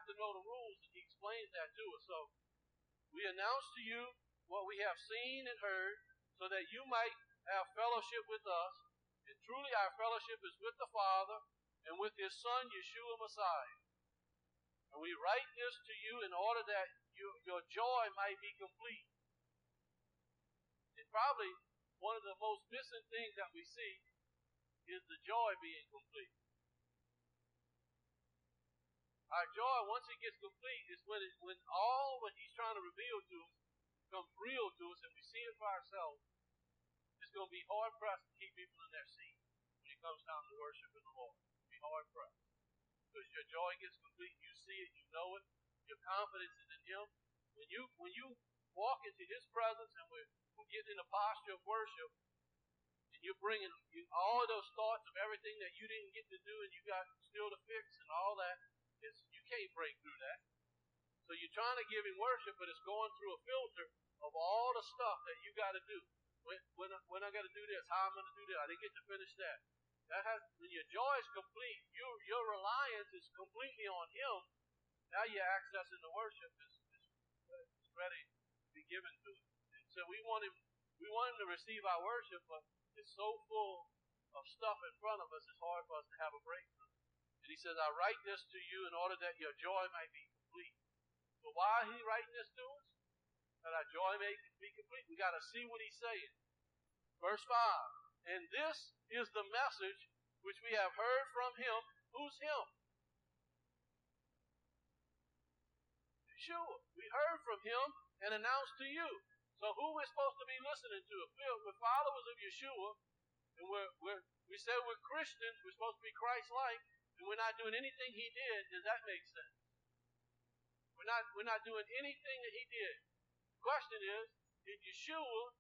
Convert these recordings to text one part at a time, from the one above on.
have to know the rules, and he explains that to us. So, we announce to you what we have seen and heard, so that you might have fellowship with us. And truly our fellowship is with the Father and with His Son, Yeshua Messiah. And we write this to you in order that your joy might be complete. And probably one of the most missing things that we see is the joy being complete. Our joy, once it gets complete, is when all what He's trying to reveal to us becomes real to us and we see it for ourselves. It's going to be hard-pressed to keep people in their seat when it comes time to worship in the Lord. It'll be hard-pressed. Because your joy gets complete, you see it, you know it, your confidence is in Him. When you walk into His presence and we're getting in a posture of worship, and you're bringing all of those thoughts of everything that you didn't get to do and you got still to fix and all that, you can't break through that. So you're trying to give Him worship, but it's going through a filter of all the stuff that you got to do. When I got to do this, how I'm going to do that, I didn't get to finish that. When your joy is complete, your reliance is completely on Him. Now your access into worship is ready to be given to it. And so we want Him to receive our worship, but it's so full of stuff in front of us, it's hard for us to have a breakthrough. And He says, I write this to you in order that your joy might be complete. So why is He writing this to us? That our joy may be complete. We got to see what He's saying. Verse 5. And this is the message which we have heard from Him. Who's Him? Yeshua. We heard from Him and announced to you. So who we're supposed to be listening to? If we're followers of Yeshua, and we say we're Christians, we're supposed to be Christ-like, and we're not doing anything He did, does that make sense? We're not doing anything that He did. The question is, did Yeshua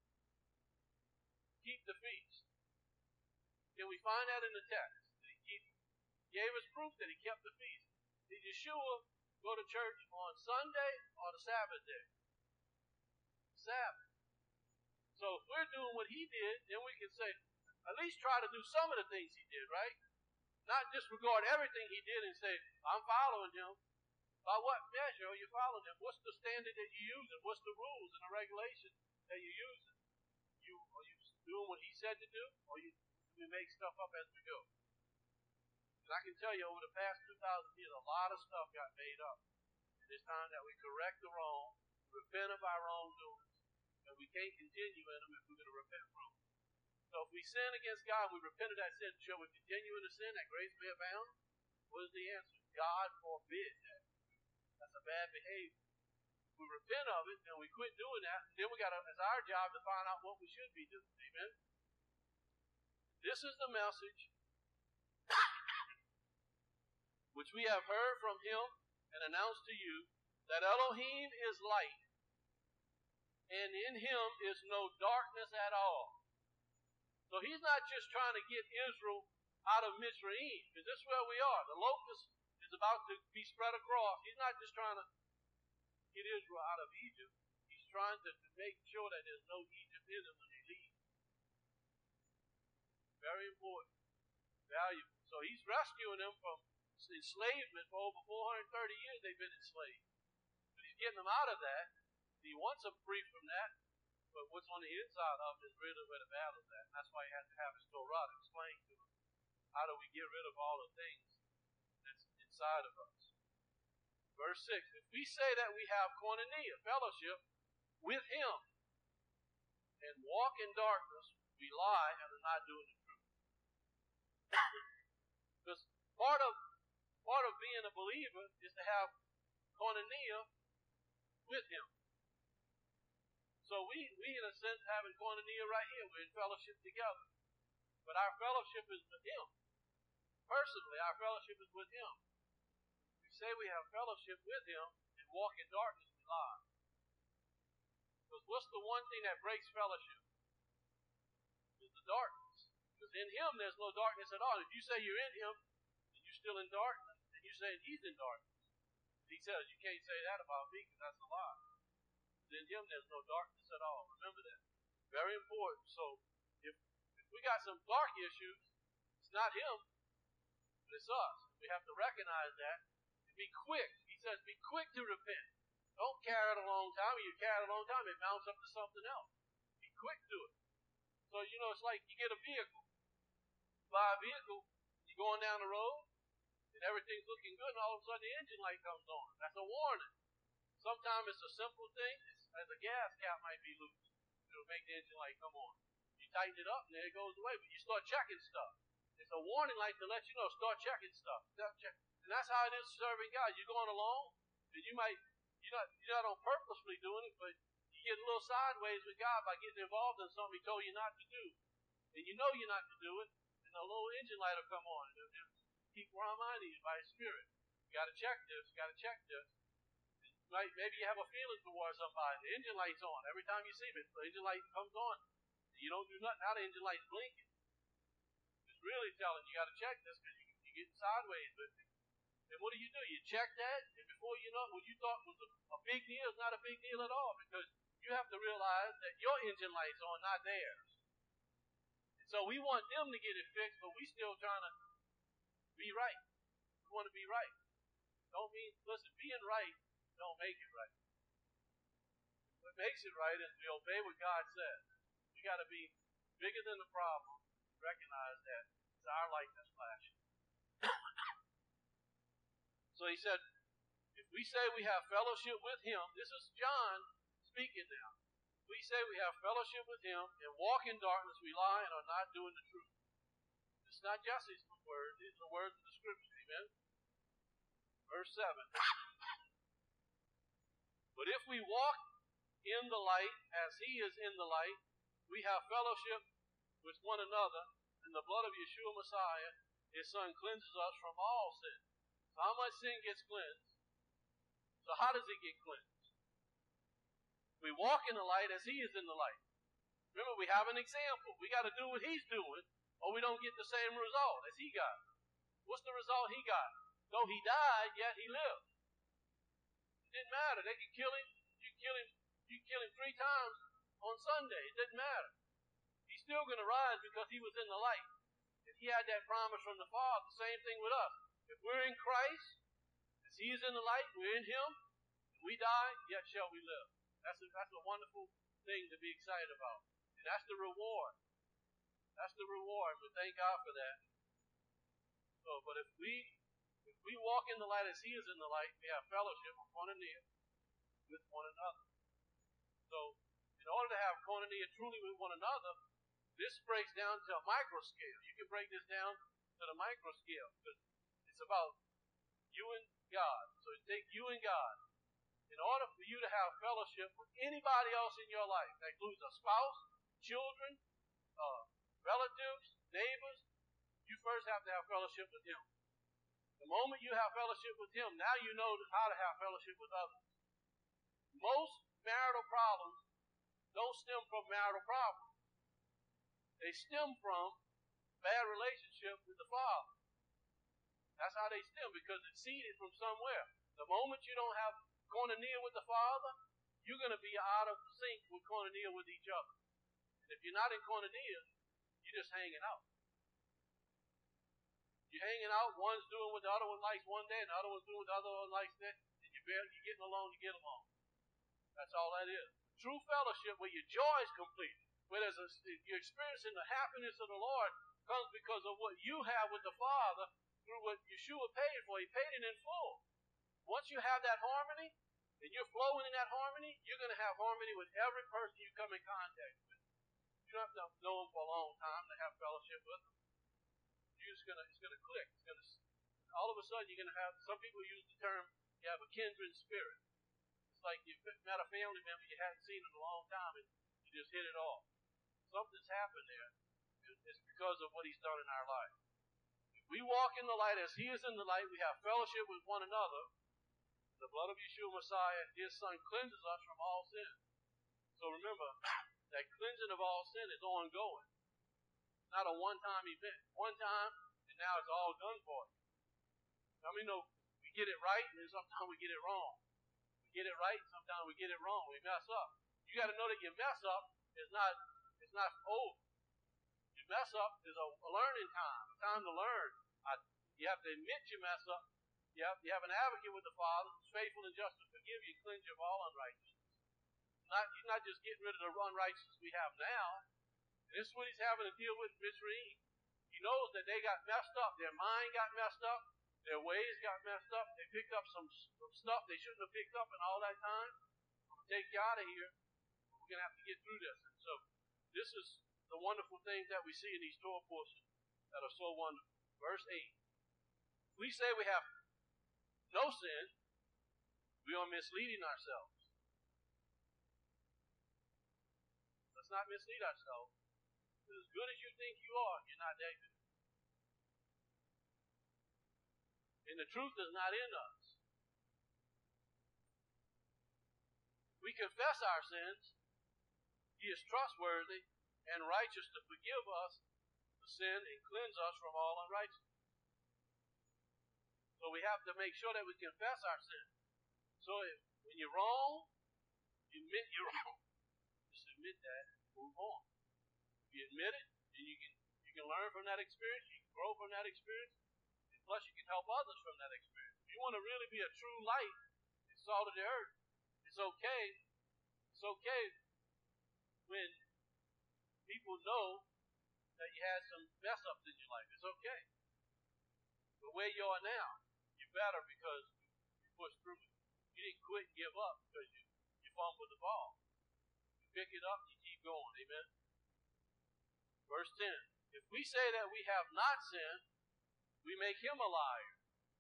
keep the feast? Can we find that in the text? Did He gave us proof that He kept the feast? Did Yeshua go to church on Sunday or the Sabbath day? Sabbath. So if we're doing what He did, then we can say, at least try to do some of the things He did, right? Not disregard everything He did and say, I'm following Him. By what measure are you following Him? What's the standard that you're using? What's the rules and the regulations that you're using? Are you doing what He said to do, or do we make stuff up as we go? And I can tell you, over the past 2,000 years, a lot of stuff got made up. And it's time that we correct the wrong, repent of our wrongdoings, and we can't continue in them if we're going to repent from them. So if we sin against God, we repent of that sin, shall we continue in the sin that grace may abound? What is the answer? God forbid that. That's a bad behavior. If we repent of it, and we quit doing that, and then it's our job to find out what we should be doing. Amen? This is the message which we have heard from Him and announced to you, that Elohim is light, and in Him is no darkness at all. So He's not just trying to get Israel out of Mitzrayim, because this is where we are. The locust is about to be spread across. He's not just trying to get Israel out of Egypt. He's trying to make sure that there's no Egypt in them when they leave. Very important. Valuable. So He's rescuing them from enslavement. For over 430 years they've been enslaved. But He's getting them out of that. He wants them free from that. But what's on the inside of them is really where the battle's at. And that's why He has to have His Torah to explain to them. How do we get rid of all the things that's inside of us? Verse 6. If we say that we have koinonia, fellowship, with Him, and walk in darkness, we lie and are not doing the truth. Because part of being a believer is to have koinonia with Him. So we in a sense having koinonia right here. We're in fellowship together. But our fellowship is with Him. Personally, our fellowship is with Him. We say we have fellowship with Him and walk in darkness, we lie. Because what's the one thing that breaks fellowship? Is the darkness. Because in Him there's no darkness at all. If you say you're in Him and you're still in darkness, then you're saying He's in darkness. He says you can't say that about me because that's a lie. In Him there's no darkness at all. Remember that. Very important. So if we got some dark issues, it's not Him, but it's us. We have to recognize that, and be quick. He says, be quick to repent. Don't carry it a long time. When you carry it a long time, it mounts up to something else. Be quick to it. So, it's like you get a vehicle. You buy a vehicle, you're going down the road, and everything's looking good, and all of a sudden the engine light comes on. That's a warning. Sometimes it's a simple thing, as a gas cap might be loose. It'll make the engine light come on. You tighten it up, and then it goes away, but you start checking stuff. It's a warning light to let you know, start checking stuff. And that's how it is serving God. You're going along, and you're not on purposely doing it, but you get a little sideways with God by getting involved in something He told you not to do. And you know you're not to do it, and a little engine light will come on. And it'll keep reminding you by His Spirit. You got to check this, you got to check this. Maybe you have a feeling towards somebody. The engine light's on. Every time you see it, the engine light comes on. You don't do nothing. Now the engine light's blinking. It's really telling you got to check this because you're getting sideways with it. And what do? You check that, and before you know it, what you thought was a big deal is not a big deal at all, because you have to realize that your engine light's on, not theirs. And so we want them to get it fixed, but we still trying to be right. We want to be right. Listen, being right don't make it right. What makes it right is we obey what God says. We got to be bigger than the problem. Recognize that it's our light that's flashing. So he said, if we say we have fellowship with Him, this is John speaking now. If we say we have fellowship with Him and walk in darkness, we lie and are not doing the truth. It's not Jesse's words, these are the words of the Scripture. Amen. Verse 7. But if we walk in the light as He is in the light, we have fellowship with one another, and the blood of Yeshua Messiah, His Son, cleanses us from all sin. So how much sin gets cleansed? So how does it get cleansed? We walk in the light as He is in the light. Remember, we have an example. We got to do what He's doing, or we don't get the same result as He got. What's the result He got? Though He died, yet He lived. Didn't matter. They could kill Him. You kill him 3 times on Sunday. It didn't matter. He's still going to rise because He was in the light. And He had that promise from the Father. Same thing with us. If we're in Christ, as He is in the light, we're in Him. If we die, yet shall we live. That's a wonderful thing to be excited about. And that's the reward. That's the reward. We thank God for that. So, but if we walk in the light as He is in the light, we have fellowship with one another. So, in order to have koinonia truly with one another, this breaks down to a micro scale. You can break this down to the micro scale, because it's about you and God. So take you and God. In order for you to have fellowship with anybody else in your life, that includes a spouse, children, relatives, neighbors, you first have to have fellowship with Him. The moment you have fellowship with Him, now you know how to have fellowship with others. Most marital problems don't stem from marital problems. They stem from bad relationship with the Father. That's how they stem, because it's seeded from somewhere. The moment you don't have koinonia with the Father, you're going to be out of sync with koinonia with each other. And if you're not in koinonia, you're just hanging out. You're hanging out, one's doing what the other one likes one day, and the other one's doing what the other one likes next, and you're getting along to get along. That's all that is. True fellowship, where your joy is complete, where you're experiencing the happiness of the Lord, comes because of what you have with the Father through what Yeshua paid for. He paid it in full. Once you have that harmony, and you're flowing in that harmony, you're going to have harmony with every person you come in contact with. You don't have to know them for a long time to have fellowship with them. It's going to click. All of a sudden, you're going to have, some people use the term, you have a kindred spirit. It's like you met a family member you hadn't seen in a long time, and you just hit it off. Something's happened there. It's because of what He's done in our life. If we walk in the light as He is in the light, we have fellowship with one another. The blood of Yeshua Messiah, His Son, cleanses us from all sin. So remember, that cleansing of all sin is ongoing. It's not a one-time event. One time, and now it's all done for you. How many know we get it right, and then sometimes we get it wrong? We get it right, and sometimes we get it wrong. We mess up. You got to know that your mess up is not over. Your mess up is a learning time, a time to learn. You have to admit you mess up, You have an advocate with the Father who's faithful and just to forgive you and cleanse you of all unrighteousness. He's not just getting rid of the unrighteousness we have now. And this is what he's having to deal with in Mitzrayim. He knows that they got messed up. Their mind got messed up. Their ways got messed up. They picked up some stuff they shouldn't have picked up in all that time. I'm going to take you out of here. We're going to have to get through this. And so this is the wonderful things that we see in these Torah portions that are so wonderful. Verse 8. We say we have no sin, we are misleading ourselves. Let's not mislead ourselves. As good as you think you are, you're not that good. And the truth is not in us. We confess our sins. He is trustworthy and righteous to forgive us the sin and cleanse us from all unrighteousness. So we have to make sure that we confess our sin. So when you're wrong, you admit you're wrong. Just admit that and move on. If you admit it, then you can learn from that experience, you can grow from that experience, and plus you can help others from that experience. If you want to really be a true light and salt of the earth, it's okay when people know that you had some mess ups in your life. It's okay. But where you are now, you're better because you pushed through it. You didn't quit and give up because you fumbled the ball. You pick it up and you keep going. Amen. Verse 10. If we say that we have not sinned, we make him a liar.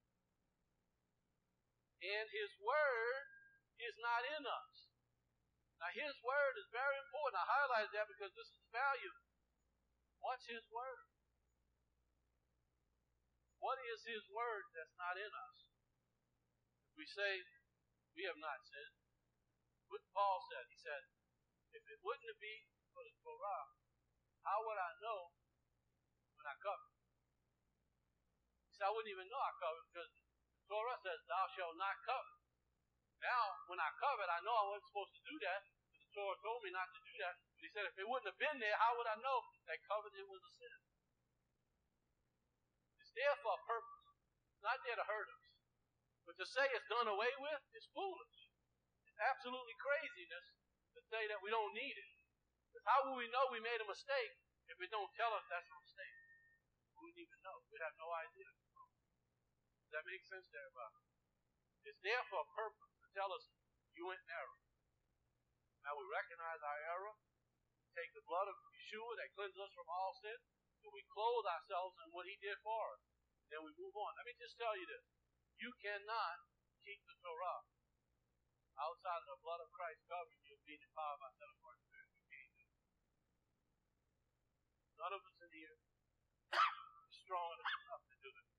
And his word is not in us. Now his word is very important. I highlighted that because this is valuable. What's his word? What is his word that's not in us? If we say we have not sinned, what Paul said, he said, if it wouldn't be for the Torah, how would I know when I covet? He said, I wouldn't even know I covet because the Torah says, thou shalt not covet. Now, when I covet, I know I wasn't supposed to do that because the Torah told me not to do that. But he said, if it wouldn't have been there, how would I know that coveting was a sin? It's there for a purpose. It's not there to hurt us. But to say it's done away with is foolish. It's absolutely craziness to say that we don't need it. Because how will we know we made a mistake if it don't tell us that's a mistake? We wouldn't even know. We'd have no idea. Does that make sense to everybody? It's there for a purpose to tell us you went in error. Now we recognize our error, take the blood of Yeshua that cleanses us from all sin, and we clothe ourselves in what he did for us. And then we move on. Let me just tell you this. You cannot keep the Torah outside of the blood of Christ covering you being empowered by the Holy Spirit. You can't do it. None of us in here is strong enough to do it.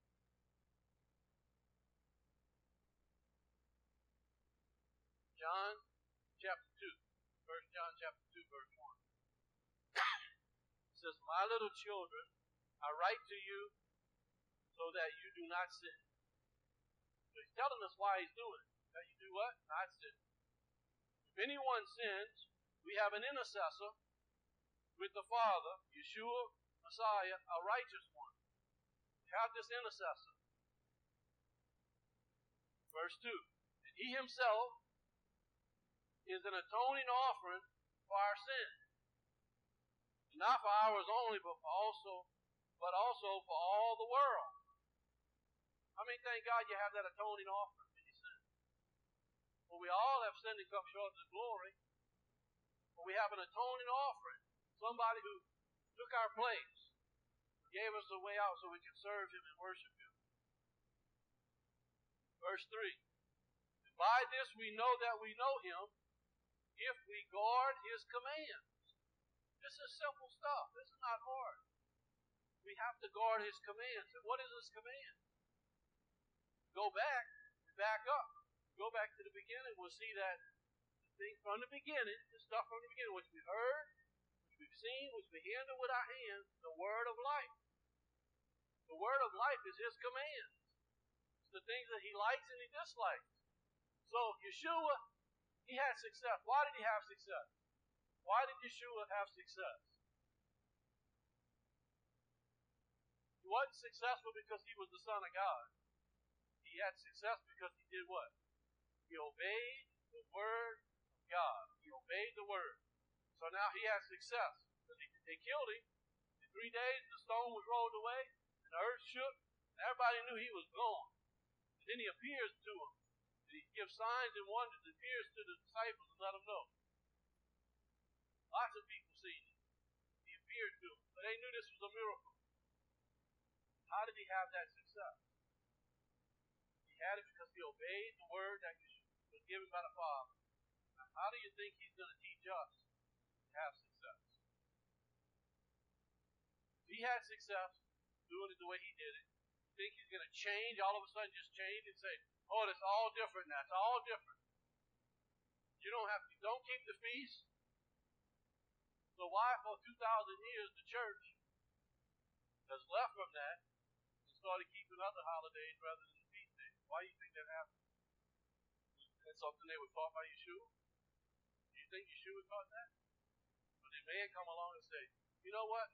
John chapter 2. 1 John chapter 2, verse 1. It says, my little children, I write to you so that you do not sin. So he's telling us why he's doing it. That you do what? Not sin. If anyone sins, we have an intercessor with the Father, Yeshua, Messiah, a righteous one. We have this intercessor. Verse 2. And he himself is an atoning offering for our sins. And not for ours only, but also for all the world. I mean, thank God you have that atoning offering for your sins. Well, we all have sinned and come short of his glory. But we have an atoning offering. Somebody who took our place, gave us a way out so we can serve him and worship him. Verse 3. And by this we know that we know him, if we guard his commands. This is simple stuff. This is not hard. We have to guard his commands. And what is his command? Go back, back up. Go back to the beginning, we'll see that the thing from the beginning, the stuff from the beginning, which we heard, which we've seen, which we handled with our hands, the word of life. The word of life is his commands. It's the things that he likes and he dislikes. So Yeshua, he had success. Why did he have success? Why did Yeshua have success? He wasn't successful because he was the Son of God. He he had success because he did what? He obeyed the word of God. He obeyed the word. So now he has success. They killed him. In 3 days, the stone was rolled away, and the earth shook, and everybody knew he was gone. And then he appears to them. And he gives signs and wonders. He appears to the disciples and let them know. Lots of people seen him. He appeared to them. But they knew this was a miracle. How did he have that success? He had it because he obeyed the word that was given by the Father. Now, how do you think he's going to teach us to have success? If he had success doing it the way he did it, you think he's going to change, all of a sudden just change and say, oh, it's all different now. It's all different. You don't keep the feast. So why for 2,000 years the church has left from that and started keeping other holidays rather than the feast days? Why do you think that happened? Was that something they were taught by Yeshua? Do you think Yeshua taught that? But a man come along and say, you know what?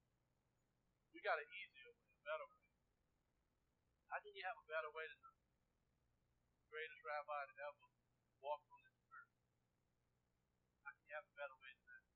We got an easier way, a better way. How can you have a better way than the greatest rabbi that ever walked on this earth? How can you have a better way than that?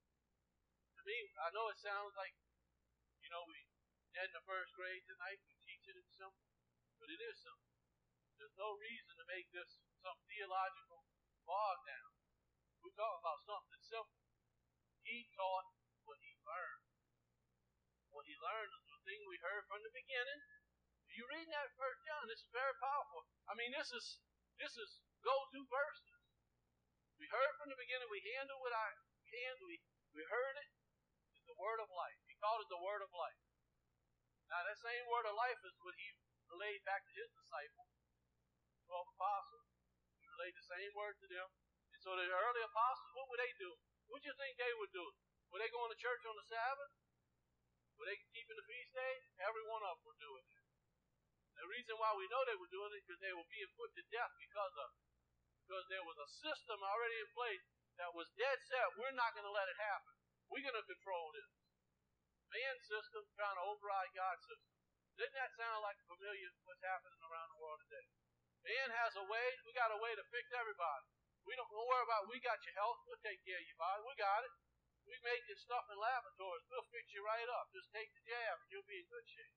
To me, I know it sounds like, we in the first grade tonight, we teach it in simple, but it is simple. There's no reason to make this some theological bog down. We're talking about something simple. He taught what he learned. What he learned is the thing we heard from the beginning. You reading that 1 John, this is very powerful. I mean, this is go-to verses. We heard from the beginning, we handled with our hand, we heard it. It's the word of life. He called it the word of life. Now, that same word of life is what he relayed back to his disciples, 12 apostles. He relayed the same word to them. And so the early apostles, what would they do? What do you think they would do? Were they going to church on the Sabbath? Were they keeping the feast days? Every one of them were doing it. The reason why we know they were doing it is because they were being put to death because of it. Because there was a system already in place that was dead set. We're not going to let it happen. We're going to control this. Man's system trying to override God's system. Doesn't that sound like familiar what's happening around the world today? Man has a way. We got a way to fix everybody. We don't worry about we got your health. We'll take care of your body. We got it. We make this stuff in laboratories. We'll fix you right up. Just take the jab and you'll be in good shape.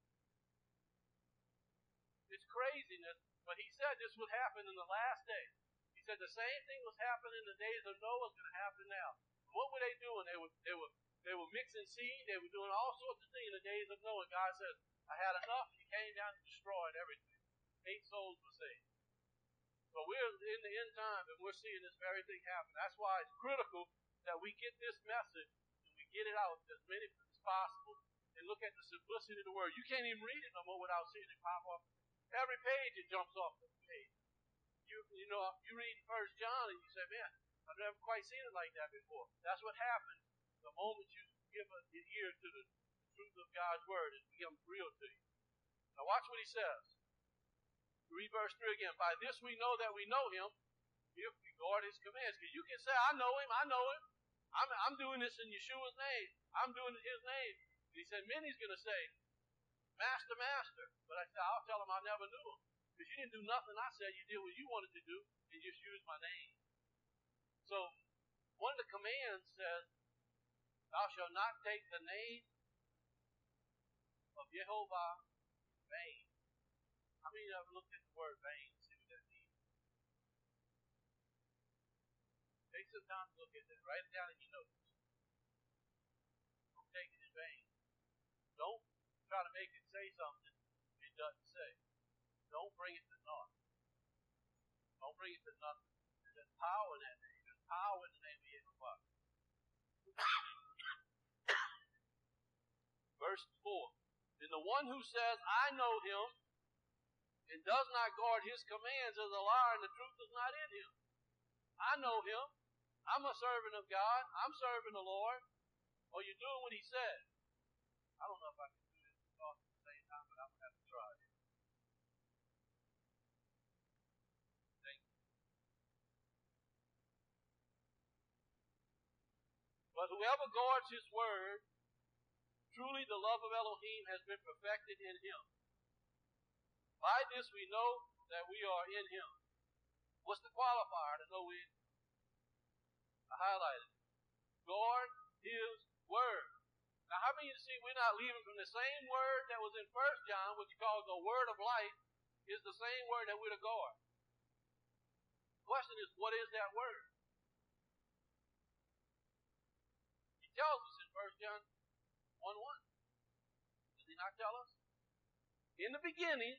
It's craziness, but he said this would happen in the last days. He said the same thing was happening in the days of Noah is going to happen now. What were they doing? They were mixing seed. They were doing all sorts of things in the days of Noah. God said, I had enough. He came down and destroyed everything. 8 souls were saved. So we're in the end time, and we're seeing this very thing happen. That's why it's critical that we get this message and we get it out as many as possible and look at the simplicity of the word. You can't even read it no more without seeing it pop up. Every page it jumps off the page. You read 1 John and you say, man, I've never quite seen it like that before. That's what happens the moment you give an ear to the truth of God's word. It becomes real to you. Now watch what he says. Read verse 3 again. By this we know that we know him if we guard his commands. Because you can say, I know him. I'm doing this in Yeshua's name. I'm doing it in his name. And he said, many's going to say, Master, Master. But I said, I'll tell him I never knew him. Because you didn't do nothing I said. You did what you wanted to do and just used my name. So, one of the commands says, thou shalt not take the name of Jehovah in vain. How many of you ever looked at the word vain and see what that means? Take some time to look at that. Write it down in your notes. Don't take it in vain. Don't try to make it say something it doesn't say. Don't bring it to naught. Don't bring it to nothing. There's power in that name. There's power in the name of Jehovah. Verse 4. And the one who says, I know him, and does not guard his commands is a liar, and the truth is not in him. I know him. I'm a servant of God. I'm serving the Lord. Or you're doing what he said. I don't know if I can do this and talk at the same time, but I'm going to have to try it. Thank you. But whoever guards his word, truly the love of Elohim has been perfected in him. By this we know that we are in Him. What's the qualifier to know I highlighted it. Guard His Word. Now, how many of you see we're not leaving from the same word that was in 1 John, which he calls the word of life, is the same word that we're to guard? The question is, what is that word? He tells us in 1 John 1:1. Does he not tell us? In the beginning,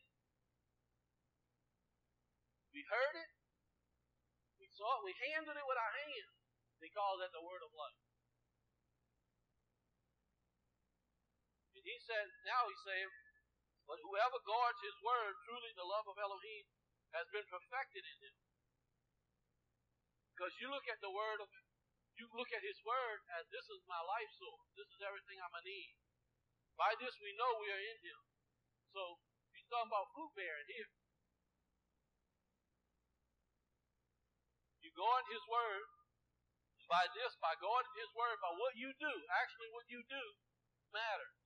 we heard it, we saw it, we handled it with our hands. He calls that the word of life. And he said, now he's saying, but whoever guards his word, truly the love of Elohim has been perfected in him. Because you look at the word of, you look at his word as this is my life source. This is everything I'm going to need. By this we know we are in him. So he's talking about fruit bearing here. You guard his word. By this, by guarding his word, by what you do, actually what you do matters.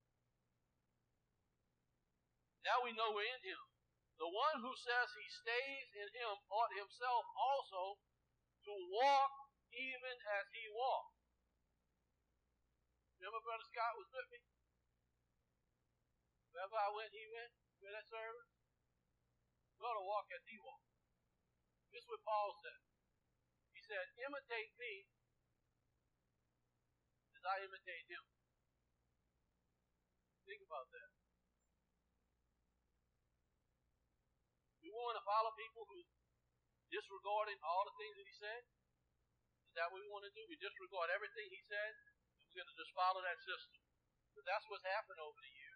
Now we know we're in him. The one who says he stays in him ought himself also to walk even as he walked. Remember Brother Scott was with me? Wherever I went, he went. Where that service? We ought to walk as he walked. This is what Paul said. He said, imitate me as I imitate him. Think about that. We want to follow people who disregarding all the things that he said? Is that what we want to do? We disregard everything he said, and we're going to just follow that system. But that's what's happened over the years.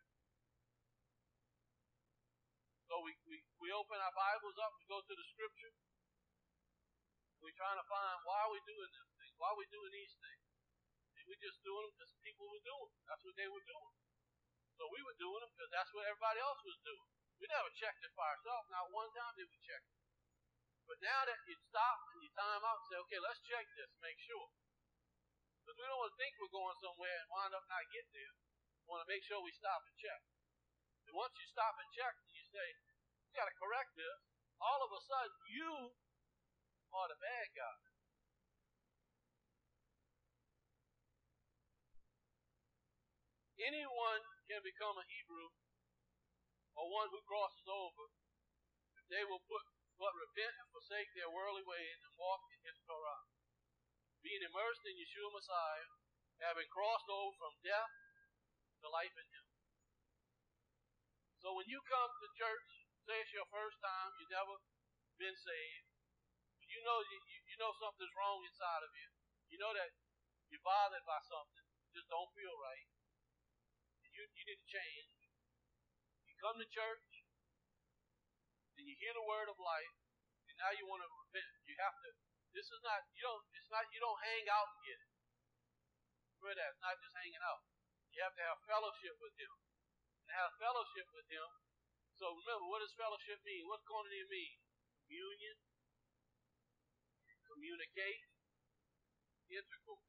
So we open our Bibles up, we go to the scripture, we're trying to find why are we doing this thing, why are we doing these things. And we just doing them because people were doing them. That's what they were doing. So we were doing them because that's what everybody else was doing. We never checked it for ourselves. Not one time did we check it. But now that you stop and you time out and say, okay, let's check this, make sure. Because we don't want to think we're going somewhere and wind up not getting there. We want to make sure we stop and check. And once you stop and check and you say, we got to correct this, all of a sudden you are the bad guy. Anyone can become a Hebrew or one who crosses over if they will but repent and forsake their worldly ways and walk in his Torah, being immersed in Yeshua Messiah, having crossed over from death to life in him. So when you come to church, say it's your first time, you've never been saved, you know something's wrong inside of you. You know that you're bothered by something, just don't feel right. And you need to change. You come to church, and you hear the word of life, and now you want to repent. You have to. This is not. You don't hang out and get it. Remember that. It's not just hanging out. You have to have fellowship with him. And have fellowship with him. So remember, what does fellowship mean? What's koinonia mean? Communion. Communicate, intercourse.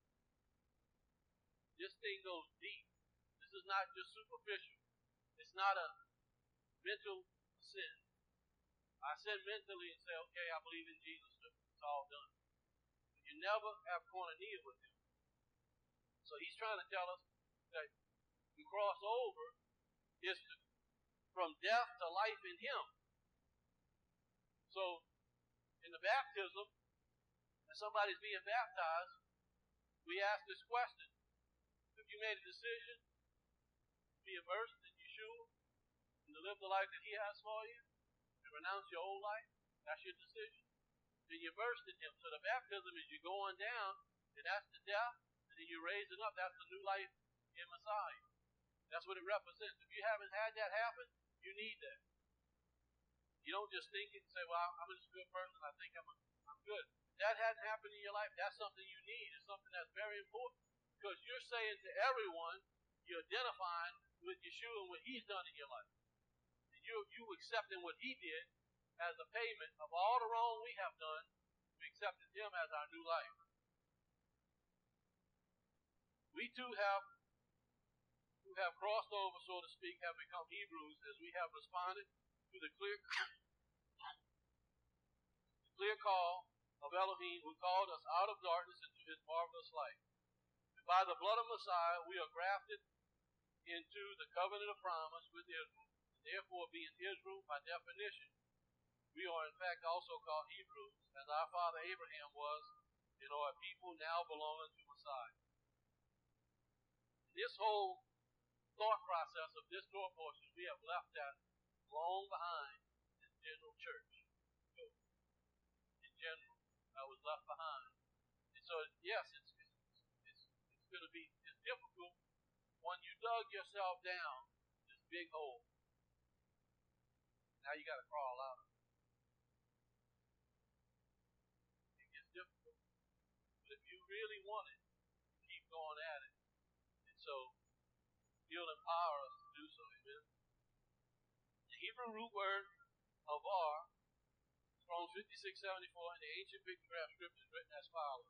This thing goes deep. This is not just superficial. It's not a mental sin. I sin mentally and say, okay, I believe in Jesus. It's all done. But you never have koinonia with him. So he's trying to tell us that you cross over is from death to life in him. So in the baptism, somebody's being baptized, we ask this question. If you made a decision to be immersed in Yeshua and to live the life that he has for you, and renounce your old life, that's your decision. Then you're immersed in him. So the baptism is you going down, and that's the death, and then you're raising up, that's the new life in Messiah. That's what it represents. If you haven't had that happen, you need that. You don't just think it and say, well, I'm just a good person, I think I'm good. That hadn't happened in your life, that's something you need. It's something that's very important. Because you're saying to everyone, you're identifying with Yeshua and what he's done in your life. And you accepting what he did as a payment of all the wrong we have done. We accepted him as our new life. We too who have crossed over, so to speak, have become Hebrews as we have responded to the clear clear call of Elohim, who called us out of darkness into his marvelous light. And by the blood of Messiah, we are grafted into the covenant of promise with Israel. And therefore, being Israel by definition, we are in fact also called Hebrews, as our father Abraham was, and are a people now belonging to Messiah. This whole thought process of this door portion, we have left that long behind in general church. In general, I was left behind. And so, yes, it's going to be difficult when you dug yourself down this big hole. Now you got to crawl out of it. It gets difficult. But if you really want it, you keep going at it. And so, he'll empower us to do so. Amen. The Hebrew root word avar, Psalms 56:74, in the ancient pictograph scriptures written as follows.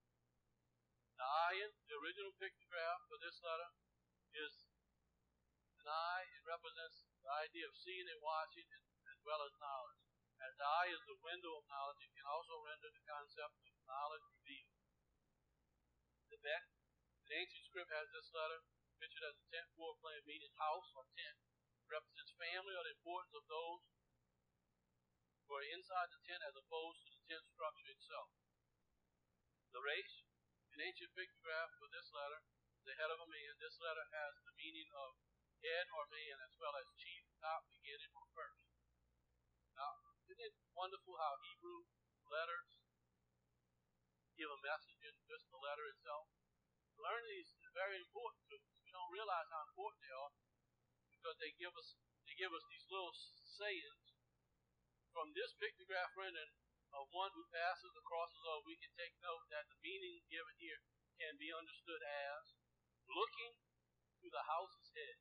The ayin, the original pictograph for this letter, is an eye. It represents the idea of seeing and watching as well as knowledge. As the eye is the window of knowledge, it can also render the concept of knowledge revealed. The bet, the ancient script has this letter pictured as a tent floor plan, meaning house or tent. It represents family or the importance of those who are inside the tent as opposed to the tent structure itself. The resh, an ancient pictograph for this letter, the head of a man. This letter has the meaning of head or man as well as chief, top, beginning, or first. Now, isn't it wonderful how Hebrew letters give a message in just the letter itself? Learning these is very important to us. We don't realize how important they are because they give us these little sayings. From this pictograph rendering of one who passes the crosses over, we can take note that the meaning given here can be understood as looking to the house's head.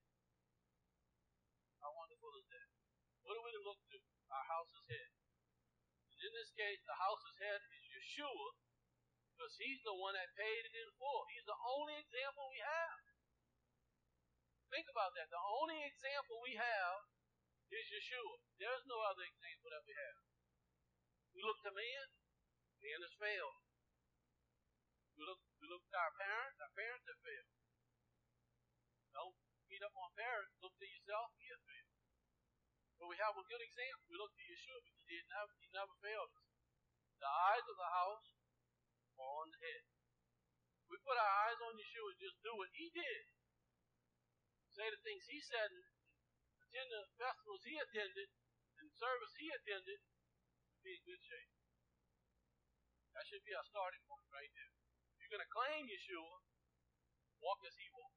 How wonderful is that? What are we to look to? Our house's head. And in this case, the house's head is Yeshua, because he's the one that paid it in full. He's the only example we have. Think about that. The only example we have is Yeshua. There's no other example that we have. We look to man has failed. We look to our parents have failed. Don't beat up on parents, look to yourself, he has failed. But we have a good example. We look to Yeshua because he never failed us. The eyes of the house are on the head. We put our eyes on Yeshua and just do what he did. Say the things he said, attend the festivals he attended, and the service he attended, to be in good shape. That should be our starting point right there. If you're going to claim Yeshua, walk as he walked.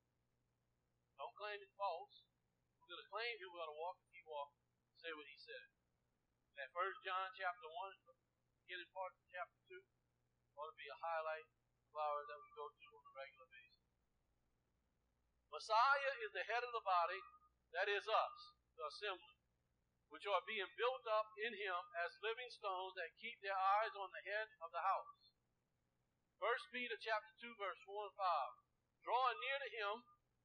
Don't claim it false. We're going to claim him, we're going to walk as he walked, say what he said. That 1 John chapter 1, beginning part of chapter 2, ought to be a highlight flower that we go through on a regular basis. Messiah is the head of the body, that is us, the assembly, which are being built up in him as living stones that keep their eyes on the head of the house. 1 Peter chapter 2, verse 4 and 5. Drawing near to him,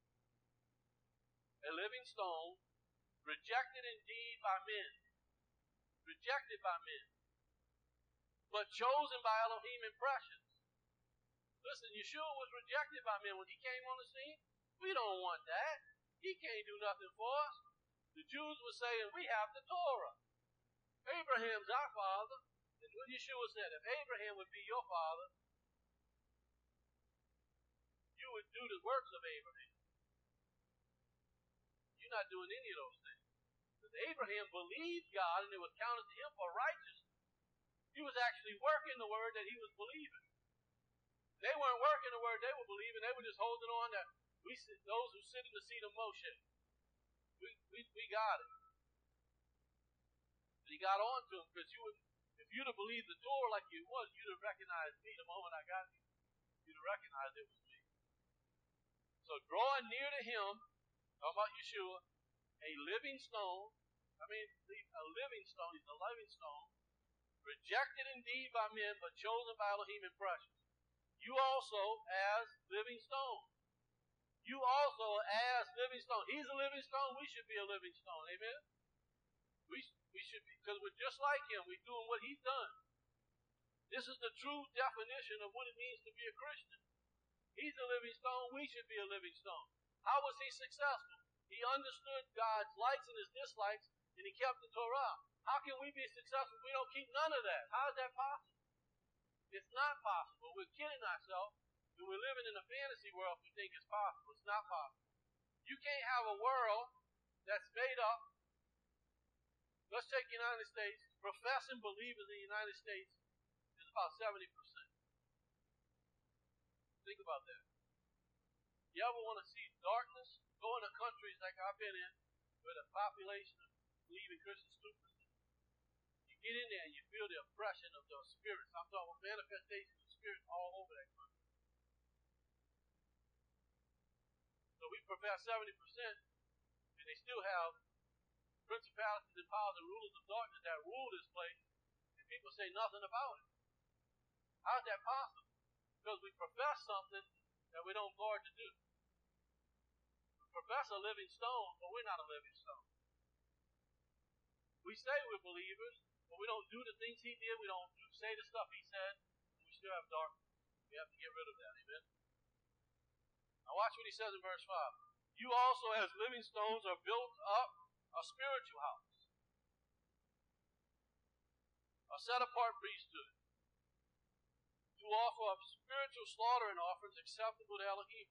a living stone, rejected indeed by men, but chosen by Elohim and precious. Listen, Yeshua was rejected by men when he came on the scene. We don't want that. He can't do nothing for us. The Jews were saying, we have the Torah. Abraham's our father. And what Yeshua said, if Abraham would be your father, you would do the works of Abraham. You're not doing any of those things. Because Abraham believed God and it was counted to him for righteousness. He was actually working the word that he was believing. They weren't working the word they were believing. They were just holding on that those who sit in the seat of Moshe. We got it. And he got on to him because if you'd have believed the Torah like you was, you'd have recognized me the moment I got you. You'd have recognized it was me. So drawing near to him, talking about Yeshua, a living stone. A living stone. He's a living stone. Rejected indeed by men, but chosen by Elohim and precious. You also as living stones. You also as living stone. He's a living stone. We should be a living stone. Amen? We should be, because we're just like him. We're doing what he's done. This is the true definition of what it means to be a Christian. He's a living stone. We should be a living stone. How was he successful? He understood God's likes and his dislikes, and he kept the Torah. How can we be successful if we don't keep none of that? How is that possible? It's not possible. We're kidding ourselves, and we're living in a fantasy world if we think it's possible. It's not possible. You can't have a world that's made up. Let's take the United States. Professing believers in the United States is about 70%. Think about that. You ever want to see darkness? Go into countries like I've been in, where the population of believing Christians 2%. You get in there and you feel the oppression of those spirits. I'm talking about manifestations of spirits all over that country. So we profess 70%, and they still have principalities and powers and rulers of darkness that rule this place, and people say nothing about it. How is that possible? Because we profess something that we don't guard to do. We profess a living stone, but we're not a living stone. We say we're believers, but we don't do the things he did. We don't say the stuff he said. And we still have darkness. We have to get rid of that. Amen? Now watch what he says in verse 5. You also, as living stones, are built up a spiritual house, a set-apart priesthood, to offer up spiritual slaughter and offerings acceptable to Elohim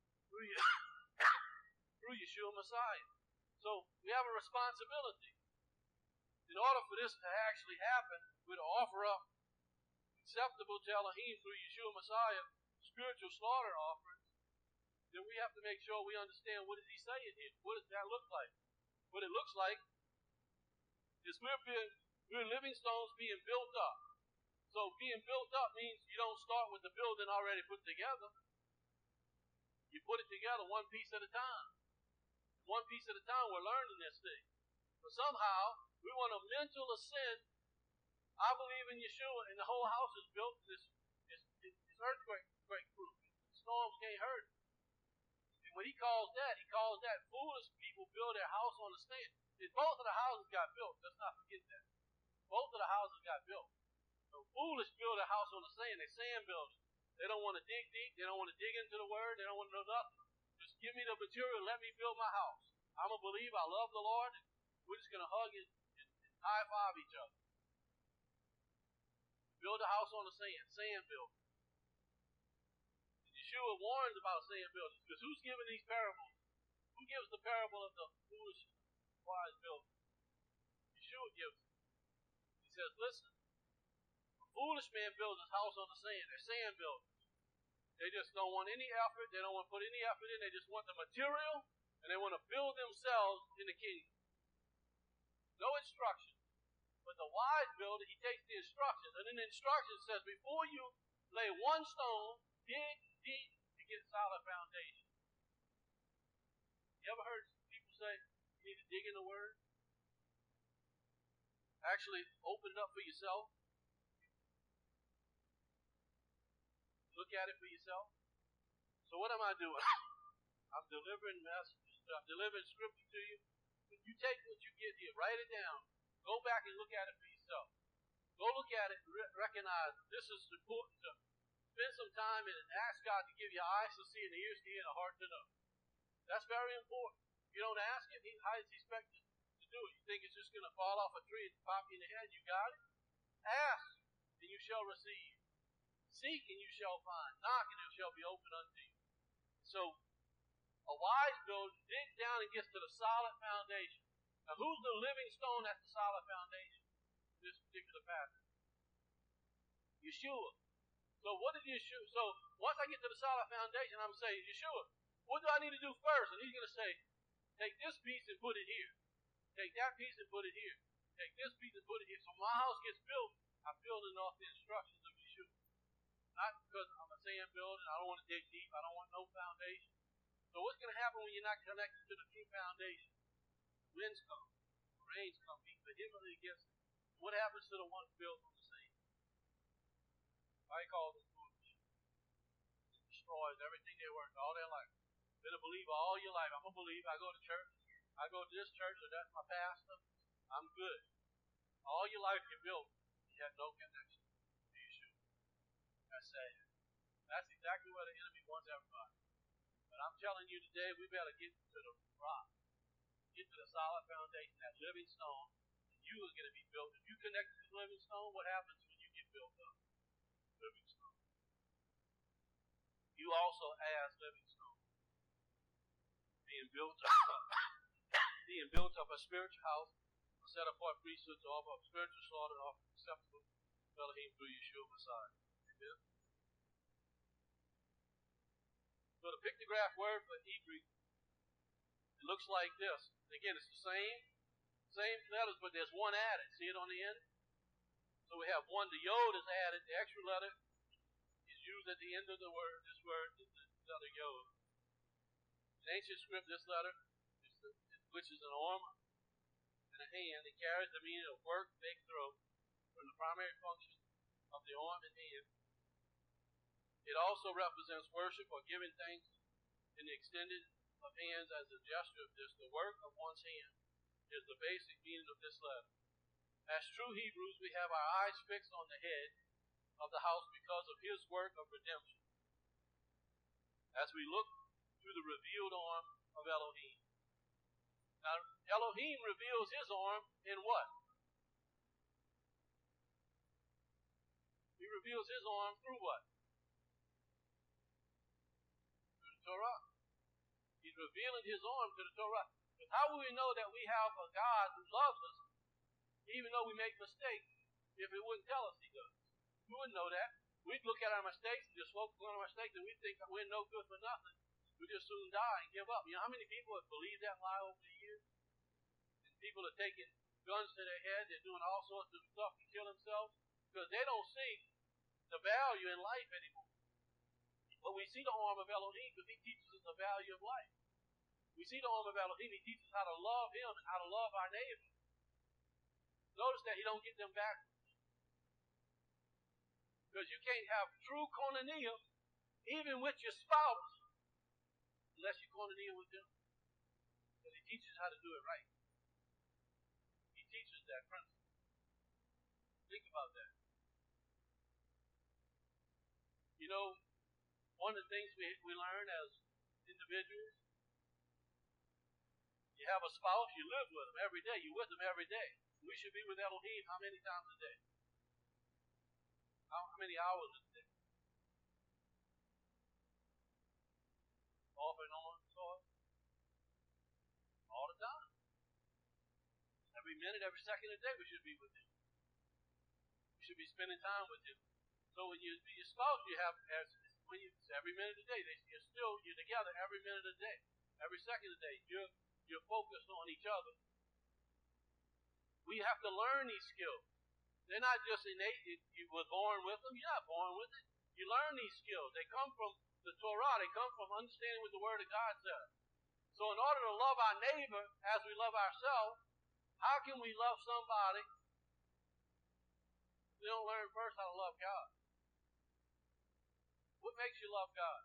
through Yeshua Messiah. So we have a responsibility. In order for this to actually happen, we're to offer up acceptable to Elohim through Yeshua Messiah spiritual slaughter offerings. Then we have to make sure we understand what is he saying here. What does that look like? What it looks like is we're living stones being built up. So being built up means you don't start with the building already put together. You put it together one piece at a time. One piece at a time we're learning this thing. But somehow we want a mental ascent. I believe in Yeshua and the whole house is built. It's earthquake proof. Storms can't hurt it. And when he calls that foolish people build their house on the sand. Both of the houses got built. Let's not forget that. Both of the houses got built. The foolish build a house on the sand. They're sand builders. They don't want to dig deep. They don't want to dig into the word. They don't want to know nothing. Just give me the material and let me build my house. I'm a believer. I love the Lord. And we're just going to hug and high five each other. Build a house on the sand. Sand builders. And Yeshua warns about sand builders. Because who's giving these parables? Who gives the parable of the foolish wise builder? Yeshua gives it. He says, listen. Foolish man builds his house on the sand. They're sand builders. They just don't want any effort. They don't want to put any effort in. They just want the material, and they want to build themselves in the kingdom. No instruction. But the wise builder, he takes the instructions, and in the instructions says, before you lay one stone, dig deep to get solid foundation. You ever heard people say, you need to dig in the word? Actually, open it up for yourself. Look at it for yourself. So what am I doing? I'm delivering messages. I'm delivering scripture to you. When you take what you get here, write it down. Go back and look at it for yourself. Go look at it and recognize this is important to spend some time in and ask God to give you eyes to see and ears to hear and a heart to know. That's very important. If you don't ask him, how is he expected to do it? You think it's just going to fall off a tree and pop you in the head? You got it? Ask, and you shall receive. Seek and you shall find. Knock and it shall be opened unto you. So, a wise builder digs down and gets to the solid foundation. Now, who's the living stone at the solid foundation in this particular passage? Yeshua. So, what did Yeshua? So, once I get to the solid foundation, I'm saying, Yeshua, what do I need to do first? And he's going to say, take this piece and put it here. Take that piece and put it here. Take this piece and put it here. So, when my house gets built, I'm building off the instructions of Yeshua. Not because I'm a sand builder, I don't want to dig deep, I don't want no foundation. So what's going to happen when you're not connected to the true foundation? Winds come, rains come, beat vehemently against it. What happens to the ones built on the sand? I call them foolish. It destroys everything they worked all their life. Been a believer all your life. I'm a believer. I go to church. I go to this church, or that's my pastor. I'm good. All your life you built, you had no connection to Yeshua. That's sad. That's exactly what the enemy wants everybody. But I'm telling you today, we better get to the rock, get to the solid foundation, that living stone, and you are going to be built. If you connect to the living stone, what happens when you get built up? Living stone. You also as living stone, being built up a spiritual house, a set apart priesthood to offer up spiritual slaughter and offer acceptable to Elohim through Yeshua Messiah. Amen. So the pictograph word for Hebrew, it looks like this. And again, it's the same letters, but there's one added. See it on the end? So we have one. The yod is added. The extra letter is used at the end of the word. This word is the letter yod. In ancient script, this letter, which is an arm and a hand, it carries the meaning of work, make, throw, from the primary function of the arm and hand. It also represents worship or giving thanks in the extended of hands as a gesture of this. The work of one's hand is the basic meaning of this letter. As true Hebrews, we have our eyes fixed on the head of the house because of his work of redemption. As we look through the revealed arm of Elohim. Now, Elohim reveals his arm in what? He reveals his arm through what? Through the Torah. He's revealing his arm to the Torah. But how will we know that we have a God who loves us, even though we make mistakes, if it wouldn't tell us he does? We wouldn't know that. We'd look at our mistakes and just focus on our mistakes, and we think that we're no good for nothing. We just soon die and give up. You know how many people have believed that lie over the years? And people are taking guns to their head. They're doing all sorts of stuff to kill themselves because they don't see the value in life anymore. But we see the arm of Elohim because he teaches us the value of life. We see the arm of Elohim. He teaches us how to love him and how to love our neighbor. Notice that he don't get them backwards. Because you can't have true koinonia even with your spouse unless you koinonia with them. Because he teaches how to do it right. He teaches that principle. Think about that. You know, one of the things we learn as individuals, you have a spouse, you live with them every day. You're with them every day. We should be with Elohim how many times a day? How many hours a day? Off and on, so all the time. Every minute, every second of the day, we should be with him. We should be spending time with him. So when you your spouse, you have every minute of the day. You're together every minute of the day, every second of the day. You're focused on each other. We have to learn these skills. They're not just innate. You were born with them. You're not born with it. You learn these skills. They come from the Torah. They come from understanding what the Word of God says. So in order to love our neighbor as we love ourselves, how can we love somebody if we don't learn first how to love God? What makes you love God?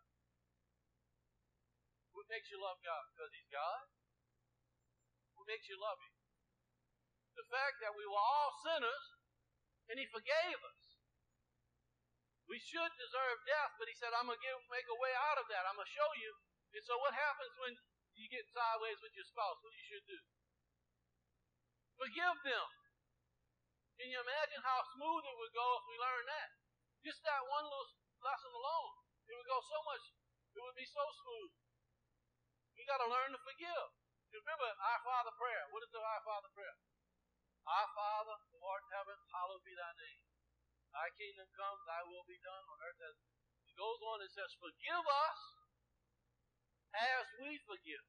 What makes you love God? Because he's God? What makes you love him? The fact that we were all sinners and he forgave us. We should deserve death, but he said, I'm going to make a way out of that. I'm going to show you. And so what happens when you get sideways with your spouse? What you should do? Forgive them. Can you imagine how smooth it would go if we learned that? Just that one little lesson alone. It would go so much, it would be so smooth. We got to learn to forgive. Remember our Father prayer. What is the our Father prayer? Our Father, who art in heaven, hallowed be thy name. Thy kingdom come, thy will be done on earth as it goes on and says, forgive us as we forgive.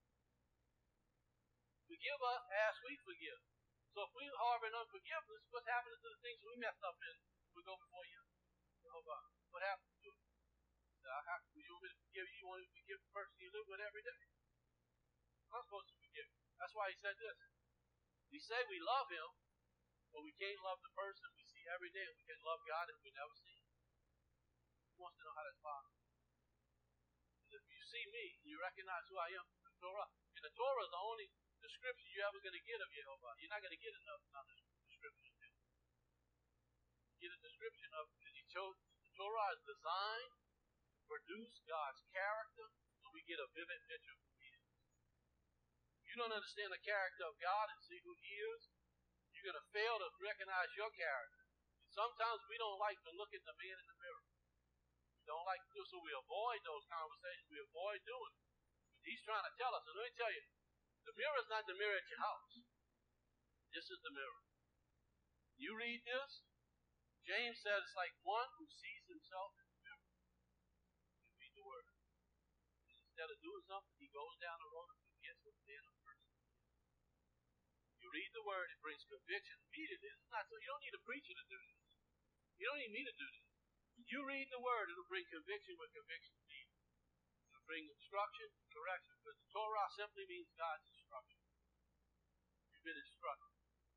Forgive us as we forgive. So if we harbor unforgiveness, what's happening to the things we messed up in? We go before you. Jehovah. What happens to it? You want me to forgive you? You want me to forgive the person you live with every day? I'm not supposed to forgive. That's why he said this. We say we love him, but we can't love the person we see every day, and we can love God if we never see him. He wants to know how that's possible. Because if you see me, you recognize who I am from the Torah. And the Torah is the only description you're ever going to get of Jehovah. You're not going to get another description. description of him. You get a description of, because the Torah is designed to produce God's character, so we get a vivid picture of who he is. If you don't understand the character of God and see who he is, you're going to fail to recognize your character. And sometimes we don't like to look at the man in the mirror. We don't like to do so. We avoid those conversations. We avoid doing it. But he's trying to tell us. And let me tell you, the mirror is not the mirror at your house. This is the mirror. You read this, James said it's like one who sees himself in the mirror. You read the word. And instead of doing something, he goes down the road and forgets what the other person is. You read the word, it brings conviction immediately. It's not so you don't need a preacher to do this. You don't need me to do this. When you read the word, it'll bring conviction where conviction needs. It'll bring instruction, correction. Because the Torah simply means God's instruction. You've been instructed.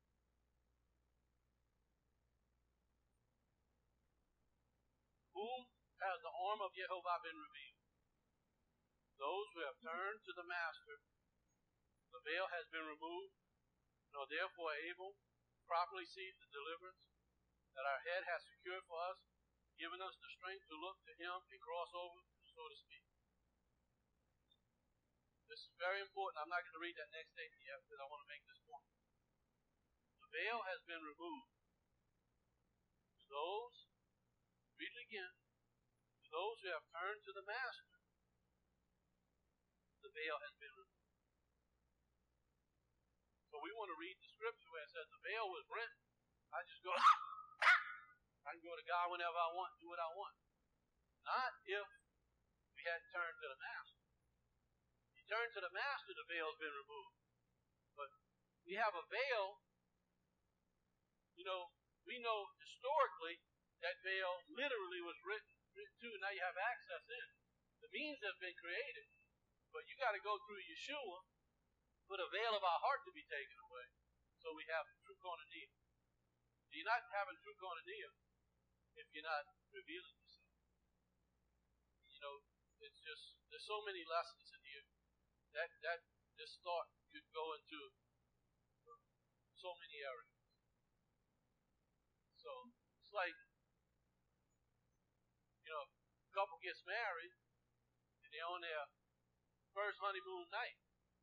Whom has the arm of Jehovah been revealed? Those who have turned to the Master. The veil has been removed, and are therefore able to properly see the deliverance that our head has secured for us, giving us the strength to look to him and cross over, so to speak. This is very important. I'm not going to read that next statement yet because I want to make this point. The veil has been removed. To those, read it again, to those who have turned to the Master, the veil has been removed. So we want to read the scripture where it says the veil was rent. I just go, I can go to God whenever I want, do what I want. Not if we hadn't turned to the Master. If you turn to the Master, the veil's been removed. But we have a veil, we know historically that veil literally was written to, now you have access in. The means have been created, but you got to go through Yeshua for the veil of our heart to be taken away. So we have true koinonia. You're not having true koinonia if you're not revealing yourself. It's just, there's so many lessons in here that this thought could go into so many areas. So it's like, a couple gets married and they're on their first honeymoon night.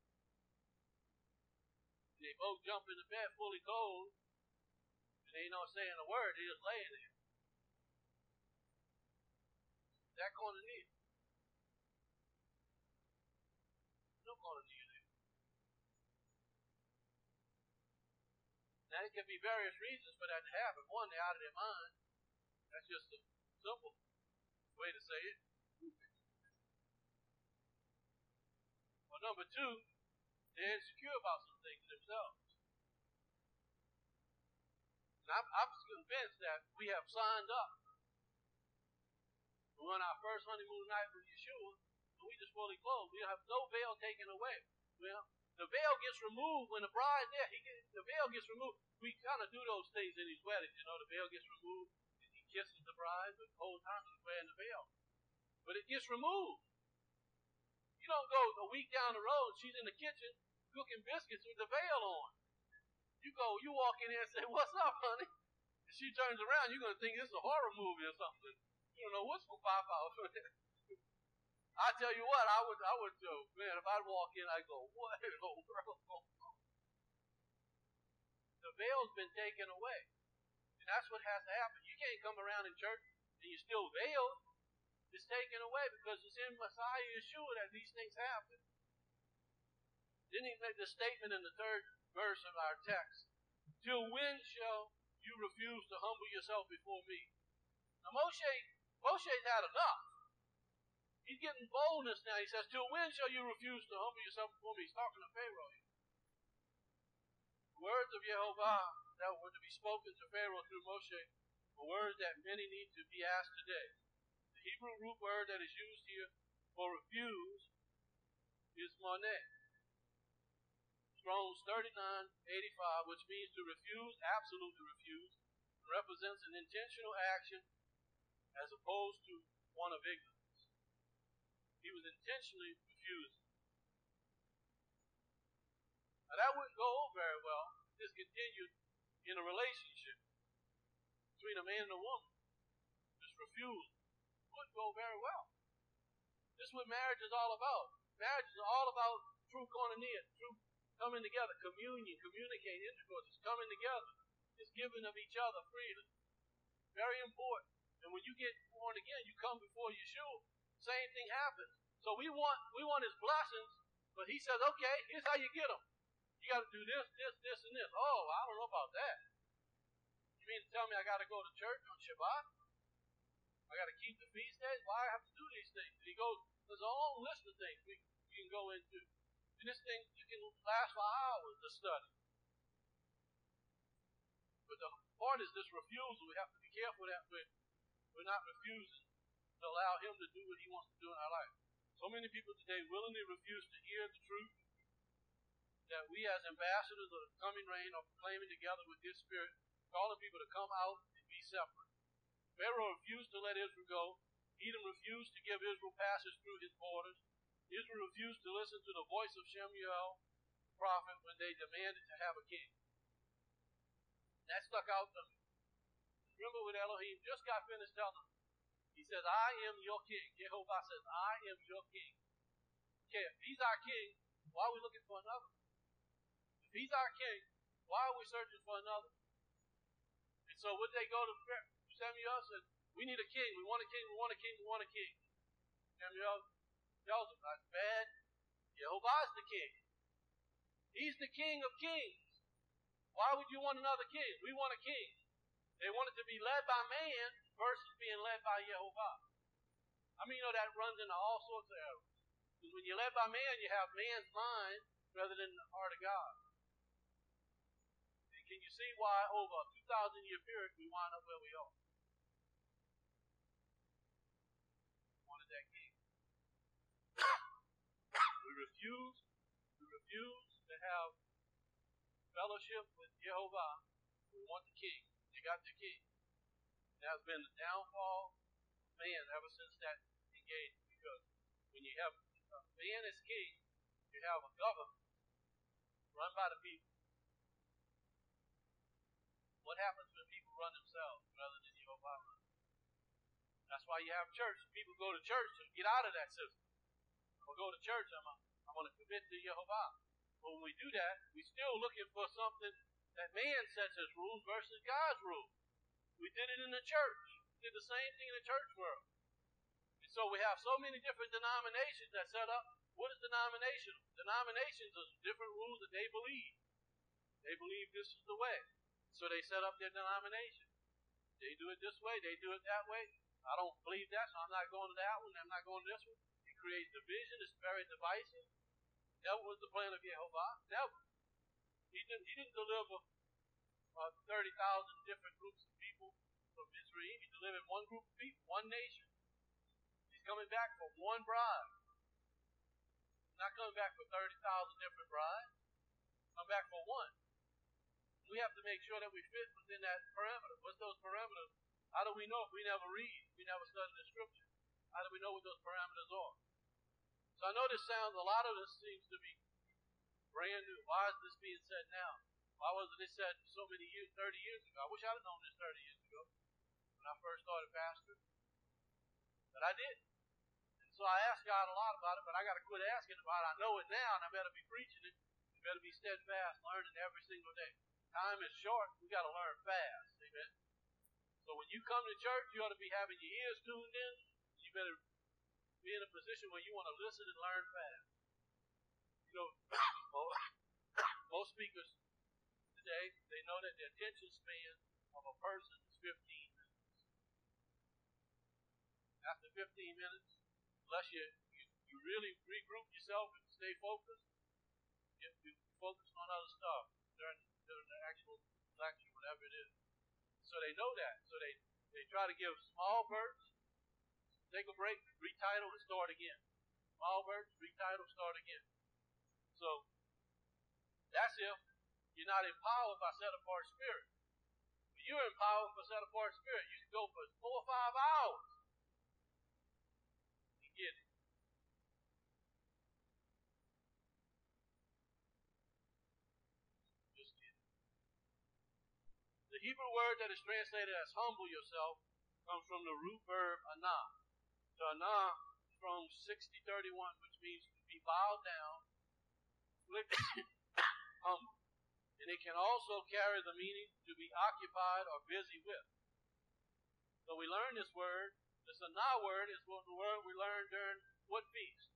They both jump in the bed fully clothed, and they ain't not saying a word, they just laying there. That koinonia. No koinonia there. Now, there can be various reasons for that to happen. One, they're out of their mind. That's just a simple way to say it. Or number two, they're insecure about some things themselves. And I'm convinced that we have signed up to run our first honeymoon night with Yeshua, and we just fully clothed. We have no veil taken away. Well, the veil gets removed when the bride's there. The veil gets removed. We kind of do those things in these weddings. The veil gets removed, and he kisses the bride, but the whole time she's wearing the veil. But it gets removed. You don't go a week down the road, she's in the kitchen cooking biscuits with the veil on. You walk in there and say, "What's up, honey?" And she turns around, you're going to think this is a horror movie or something. You don't know what's going to pop out. I tell you what, I would do. Man, if I'd walk in, I'd go, "What in the world going on?" The veil's been taken away. And that's what has to happen. You can't come around in church and you're still veiled. It's taken away because it's in Messiah Yeshua that these things happen. Then he made the statement in the 3rd verse of our text. Till when shall you refuse to humble yourself before me? Now Moshe's had enough. He's getting boldness now. He says, till when shall you refuse to humble yourself before me? He's talking to Pharaoh here. The words of Jehovah that were to be spoken to Pharaoh through Moshe are words that many need to be asked today. The Hebrew root word that is used here for refuse is moneh. Strong's 3985, which means to refuse, absolutely refuse, represents an intentional action as opposed to one of ignorance. He was intentionally refusing. Now that wouldn't go over very well if this continued in a relationship between a man and a woman. This refusal would go very well. This is what marriage is all about. Marriage is all about true koinonia, true coming together, communion, communicating, intercourse. It's coming together. It's giving of each other freely. Very important. And when you get born again, you come before Yeshua. Same thing happens. So we want his blessings, but he says, okay, here's how you get them. You got to do this, and this. Oh, I don't know about that. You mean to tell me I got to go to church on Shabbat? I got to keep the feast days? Why I have to do these things? And he goes, there's a long list of things you can go into. And this thing, you can last for hours to study. But the part is this refusal. We have to be careful that we're not refusing to allow him to do what he wants to do in our life. So many people today willingly refuse to hear the truth that we as ambassadors of the coming reign are proclaiming together with his spirit, calling people to come out and be separate. Pharaoh refused to let Israel go. Edom refused to give Israel passage through his borders. Israel refused to listen to the voice of Shemuel, the prophet, when they demanded to have a king. That stuck out to me. Remember what Elohim just got finished telling them. He says, I am your king. Jehovah says, I am your king. Okay, if he's our king, why are we looking for another? If he's our king, why are we searching for another? And so would they go to Samuel and said, we need a king. We want a king. We want a king. We want a king. Samuel tells them, that's bad. Jehovah's the king. He's the king of kings. Why would you want another king? We want a king. They want it to be led by man versus being led by Jehovah. I mean, you know, that runs into all sorts of errors. Because when you're led by man, you have man's mind rather than the heart of God. And can you see why over a 2,000-year period we wind up where we are? We wanted that king. We refuse to have fellowship with Jehovah. We want the king. They got the king. That has been the downfall of man ever since that engagement. Because when you have a man as king, you have a government run by the people. What happens when people run themselves rather than Jehovah run? That's why you have church. People go to church to get out of that system. I'm going to go to church, I'm going to commit to Jehovah. But when we do that, we're still looking for something that man sets as rules versus God's rules. We did it in the church. We did the same thing in the church world. And so we have so many different denominations that set up. What is denomination? Denominations are different rules that they believe. They believe this is the way. So they set up their denomination. They do it this way. They do it that way. I don't believe that, so I'm not going to that one. I'm not going to this one. It creates division. It's very divisive. That was the plan of Jehovah. Never. He didn't deliver 30,000 different groups of people from Israel. He delivered one group of people, one nation. He's coming back for one bride. He's not coming back for 30,000 different brides. Come back for one. We have to make sure that we fit within that parameter. What's those parameters? How do we know if we never read? We never study the scripture. How do we know what those parameters are? So I know this sounds, a lot of this seems to be brand new. Why is this being said now? Why wasn't this said so many years, 30 years ago? I wish I'd have known this 30 years ago when I first started pastoring. But I did. And so I asked God a lot about it, but I got to quit asking about it. I know it now, and I better be preaching it. I better be steadfast, learning every single day. Time is short. We got to learn fast. Amen. So when you come to church, you ought to be having your ears tuned in. You better be in a position where you want to listen and learn fast. You know, most speakers today, they know that the attention span of a person is 15 minutes. After 15 minutes, unless you really regroup yourself and stay focused, you focus on other stuff during the actual lecture, whatever it is. So they know that. So they try to give small bursts, take a break, retitle, and start again. Small bursts, retitle, start again. So that's if you're not empowered by set-apart spirit. When you're empowered by set-apart spirit, you can go for 4 or 5 hours and get it. Just get it. Hebrew word that is translated as humble yourself comes from the root verb anah. So anah from 6031, which means to be bowed down, afflicted, humble. And it can also carry the meaning to be occupied or busy with. So we learn this word. This anah word is the word we learned during what feast?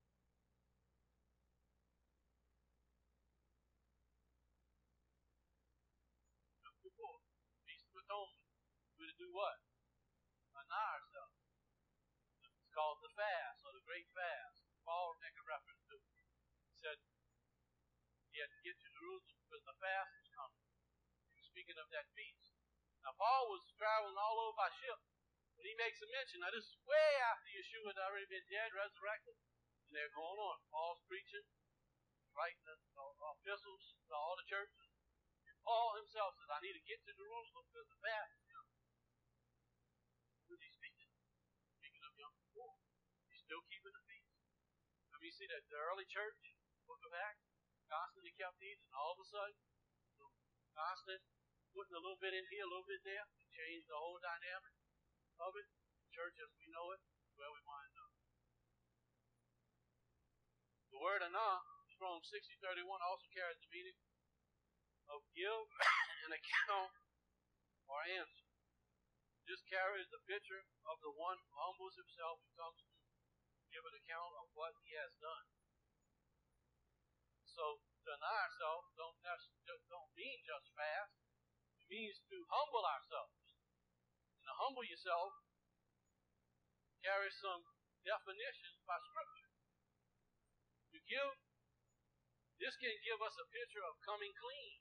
Yom Kippur. Feast of Atonement. We're to do what? Anah ourselves. It's called the fast or the great fast. Paul make a reference to it. He said he had to get to Jerusalem because the fast was coming. He was speaking of that feast. Now Paul was traveling all over by ship, but he makes a mention. Now this is way after Yeshua had already been dead, resurrected, and they're going on. Paul's preaching, writing the epistles to all the churches. And Paul himself says, I need to get to Jerusalem because the fast is coming. Who is he speaking of? Speaking of Yom Kippur. He's still keeping the feast. I mean, you see that the early church, Book of Acts, constantly kept these, and all of a sudden, constant putting a little bit in here, a little bit there, to change the whole dynamic of it. Church as we know it, where we wind up. The word anah, Strong 6031, also carries the meaning of give an account or answer. This carries the picture of the one who humbles himself and comes to give an account of what he has done. So to deny ourselves don't mean just fast. It means to humble ourselves. And to humble yourself carries some definitions by Scripture. This can give us a picture of coming clean.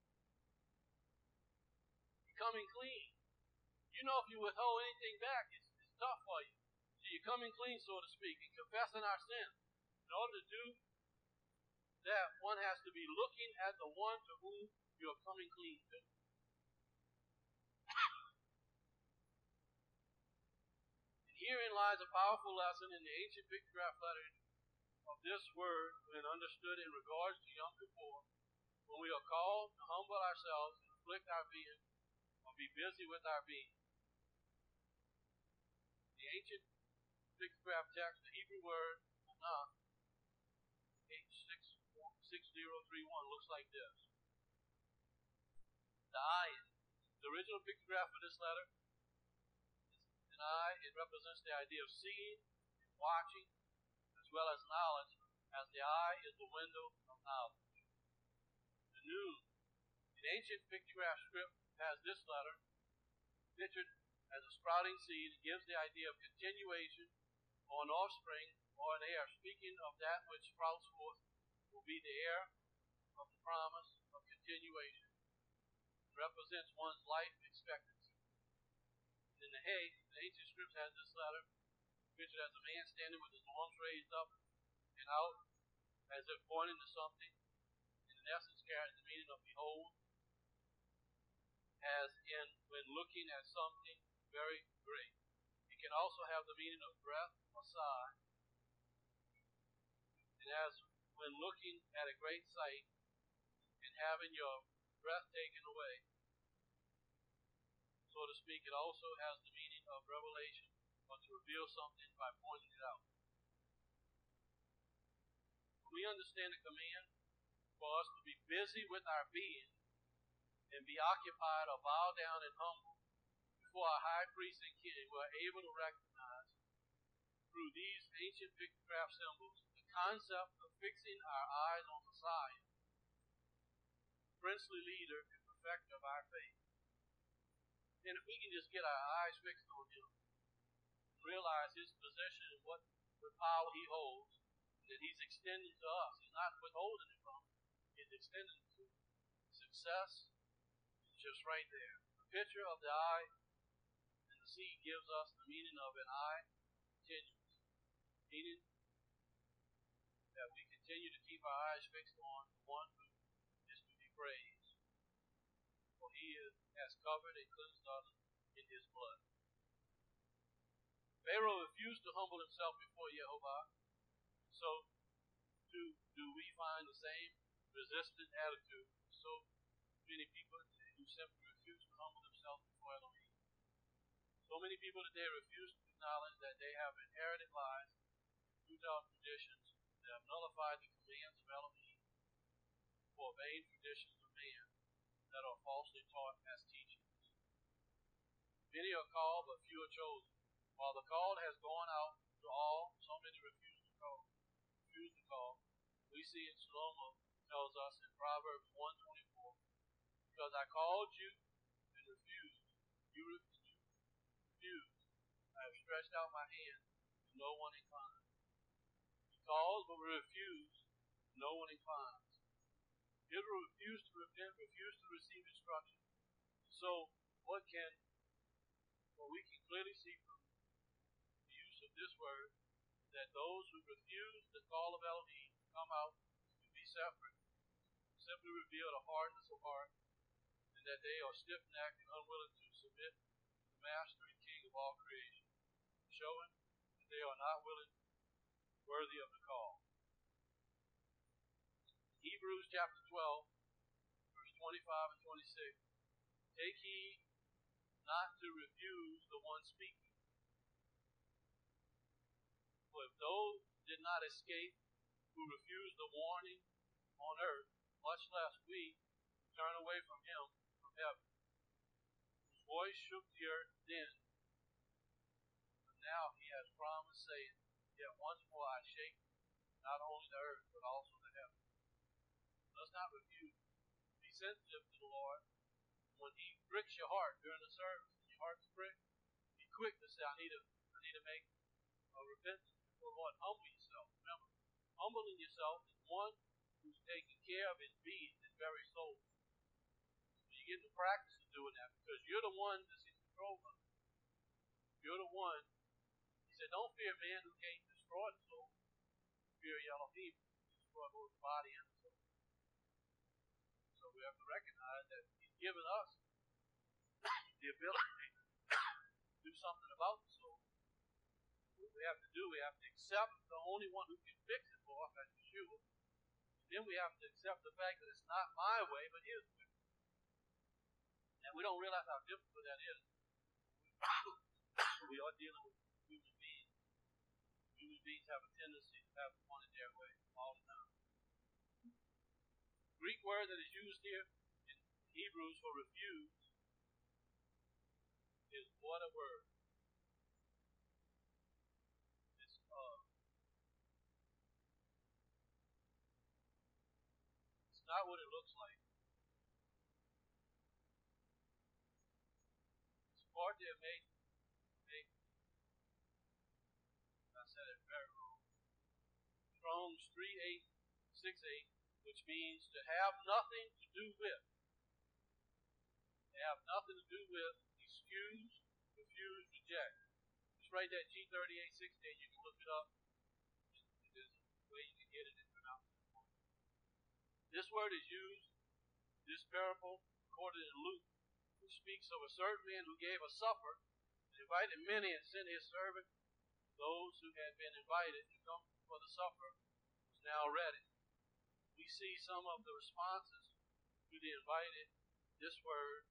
Coming clean. You know, if you withhold anything back, it's tough for you. So you're coming clean, so to speak, and confessing our sins. In order to do that, one has to be looking at the one to whom you're coming clean to. And herein lies a powerful lesson in the ancient pictograph letters of this word when understood in regards to Yom Kippur, when we are called to humble ourselves and afflict our being, or be busy with our being. The ancient pictograph text, the Hebrew word anah, H6031, looks like this. The eye, the original pictograph for this letter is an eye. It represents the idea of seeing and watching, as well as knowledge, as the eye is the window of knowledge. The noon, an ancient pictograph script, has this letter pictured as a sprouting seed. It gives the idea of continuation or an offspring or an heir. Speaking of that which sprouts forth will be the heir of the promise of continuation. It represents one's life expectancy. And in the hay, the ancient script has this letter pictured as a man standing with his arms raised up and out as if pointing to something. And in essence carries the meaning of behold, as in when looking at something very great. It can also have the meaning of breath or sigh. And as when looking at a great sight and having your breath taken away, so to speak, it also has the meaning of revelation or to reveal something by pointing it out. We understand the command for us to be busy with our being and be occupied or bow down and humble before our high priest and king. We are able to recognize through these ancient pictograph symbols the concept of fixing our eyes on Messiah, princely leader and perfecter of our faith. And if we can just get our eyes fixed on him, realize his position and what power he holds, that he's extending to us. He's not withholding it from us. He's extending it to success. It's just right there. The picture of the eye and the seed gives us the meaning of an eye continuous, meaning that we continue to keep our eyes fixed on the one who is to be praised. For he has covered and cleansed us in his blood. Pharaoh refused to humble himself before Jehovah. So do we find the same resistant attitude? So many people who simply refuse refuse to humble themselves before Elohim. So many people today refuse to acknowledge that they have inherited lies, futile traditions that have nullified the commands of Elohim for vain traditions of man that are falsely taught as teachings. Many are called, but few are chosen. While the called has gone out to all, so many refuse to call. We see in Shlomo tells us in Proverbs 1:24, because I called you and refused, you refused. I have stretched out my hand, and no one inclined. He calls, but we refuse, no one inclines. Israel refused to repent, refused to receive instruction. So, what we can clearly see from the use of this word, that those who refuse the call of Elohim to come out to be separate simply reveal a hardness of heart, and that they are stiff-necked and unwilling to submit to the Master and King of all creation, showing that they are not worthy of the call. Hebrews chapter 12, verse 25 and 26. Take heed not to refuse the one speaking. For if those did not escape who refused the warning on earth, much less we turn away from him from heaven, whose voice shook the earth then, but now he has promised, saying, Yet once more I shake not only the earth, but also the heaven. Let's not refuse. Be sensitive to the Lord. When he pricks your heart during the service, and your heart's pricked, be quick to say, I need to make a repentance before the Lord. Humble yourself. Remember, humbling yourself is one who's taking care of his being, his very soul. So you get in the practice of doing that, because you're the one that's in control of it. You're the one. He said, don't fear man who can't destroy the soul. Fear Elohim who can destroy both the body and the soul. So we have to recognize that he's given us the ability to do something about the soul. What we have to do, we have to accept the only one who can fix it for us, that's Yeshua. And then we have to accept the fact that it's not my way, but his way. And we don't realize how difficult that is. We are dealing with human beings. Human beings have a tendency to have one in their way all the time. The Greek word that is used here in Hebrews for refuse is what a word. It's not what it looks like. It's part that made I said it very wrong. Strong's 3868, which means to have nothing to do with. To have nothing to do with, excuse, refuse, reject. Just write that G3868, you can look it up. There's a way you can get it and pronounce it. This word is used, this parable, recorded in Luke, which speaks of a certain man who gave a supper, and invited many, and sent his servant. Those who had been invited to come for the supper was now ready. We see some of the responses to the invited, this word,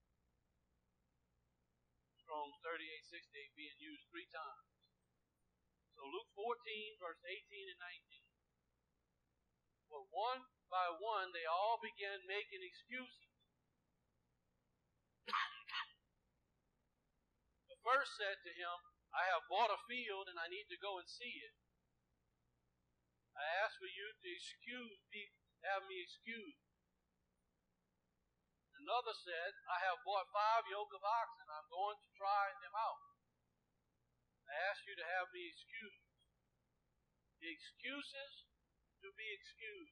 Strong's 3868, being used 3 times. So Luke 14, verse 18 and 19. Well, one by one, they all began making excuses. The first said to him, I have bought a field and I need to go and see it. I ask for you to have me excused. Another said, I have bought 5 yoke of oxen. I'm going to try them out. I ask you to have me excused. The excuses to be excused.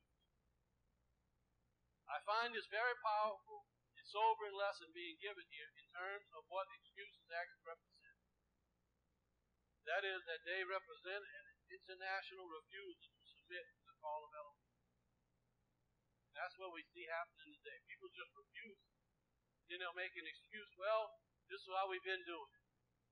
I find this very powerful and sobering lesson being given here in terms of what excuses actually represent. That is, that they represent an international refusal to submit to the call of Elohim. That's what we see happening today. People just refuse. Then they'll make an excuse. Well, this is how we've been doing it.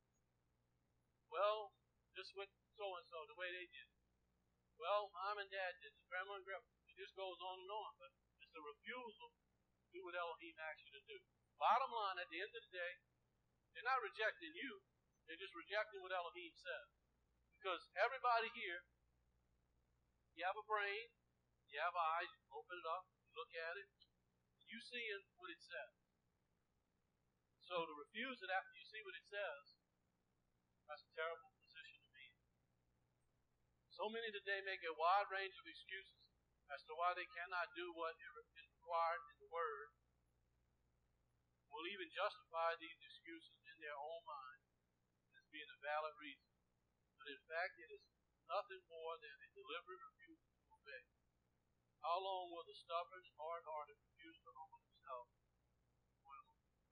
Well, this is what so-and-so, the way they did it. Well, mom and dad did it. Grandma and grandpa. It just goes on and on. But it's a refusal to do what Elohim asks you to do. Bottom line, at the end of the day, they're not rejecting you. They're just rejecting what Elohim said. Because everybody here, you have a brain, you have eyes, you open it up, you look at it, you see what it says. So to refuse it after you see what it says, that's a terrible position to be in. So many today make a wide range of excuses as to why they cannot do what is required in the Word, will even justify these excuses in their own mind as being a valid reason. But in fact, it is nothing more than a deliberate refusal to obey. How long will the stubborn and hard-hearted refuse to humble themselves? Well,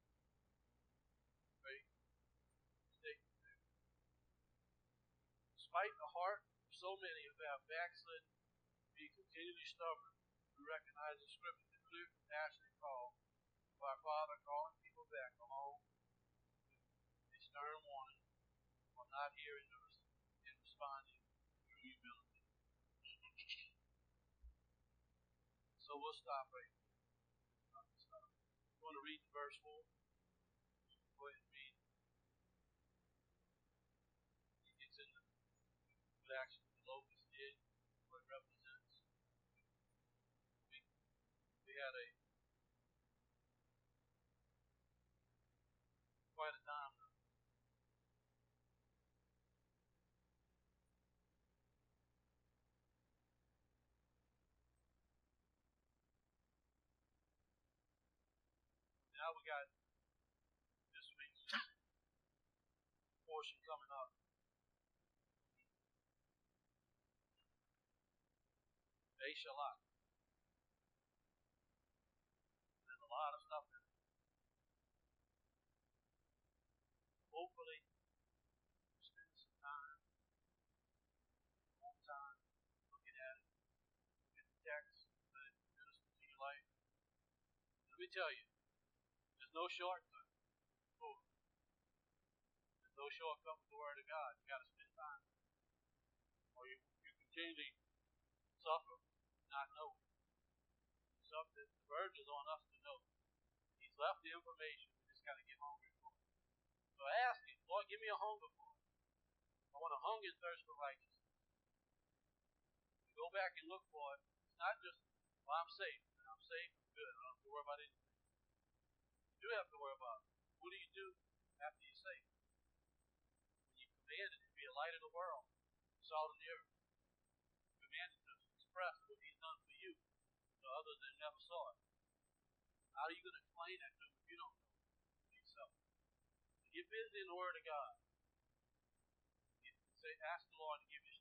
great statement there. Despite the heart of so many who have backslidden, be continually stubborn, we recognize in Scripture the clear, compassionate call of our Father calling people back along with a stern warning while not hearing and responding through humility. So we'll stop right here. I'm going to read the verse 4. Go ahead and read. It gets into what actually the locust did, what it represents. We had quite a time though. Now we got this week's portion coming up. Beishalach. There's a lot of stuff in it. Hopefully, spend some time, looking at it, look at the text, let it minister to your life. Let me tell you, there's no shortcut. There's no shortcut with the Word of God. You got to spend time, or you continually suffer, not knowing. The burden is on us to know. He's left the information. We just got to get hungry for it. So ask Him, Lord, give me a hunger for it. I want to hunger and thirst for righteousness. You go back and look for it. It's not just, well, I'm safe. I'm safe. I'm good. I don't have to worry about anything. You do have to worry about it. What do you do after you're safe? When you commanded to be a light of the world, salt of the earth. You commanded to express what He's done for you to others that never saw it. How are you going to explain that to them if you don't know it yourself? So get busy in the Word of God. Say, ask the Lord to give you